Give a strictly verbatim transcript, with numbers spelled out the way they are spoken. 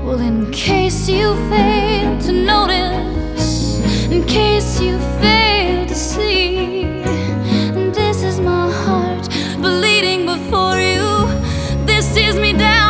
Well, in case you fail to notice, in case you fail to see, this is my heart bleeding before you. This tears me down.